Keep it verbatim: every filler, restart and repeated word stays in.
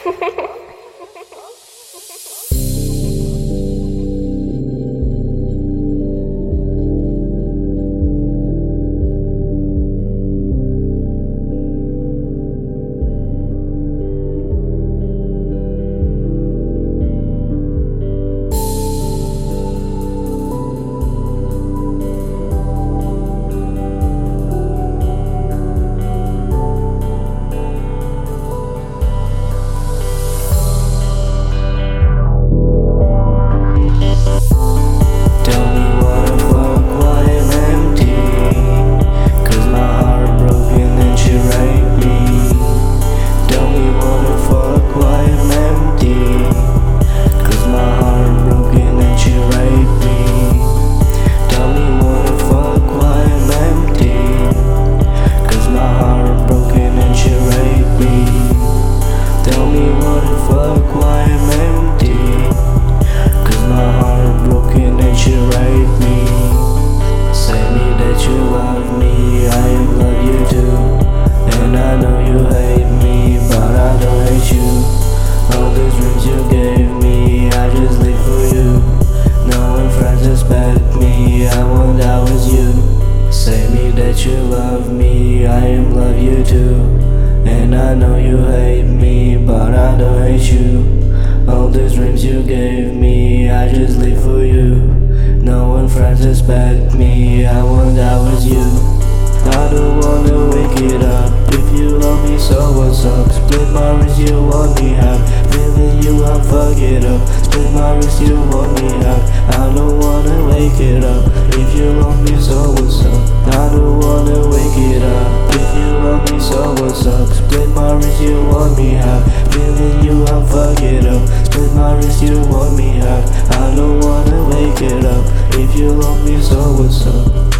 that you love me, I am love you too. And I know you hate me, but I don't hate you. All these dreams you gave me, I just live for you. No one friends expect me, I want that was you. I don't wanna wake it up, if you love me so what's up? Split my wrist, you want me out, feeling you I'm fuck it up. Split my wrist, you want me out, I don't wanna wake it up, if you love me so what's up? I don't wanna wake it up, if you love me so what's up? Split my wrist, you want me out, feeling you I'm fuck it up. Split my wrist, you want me out, I don't wanna wake it up, if you love me so what's up?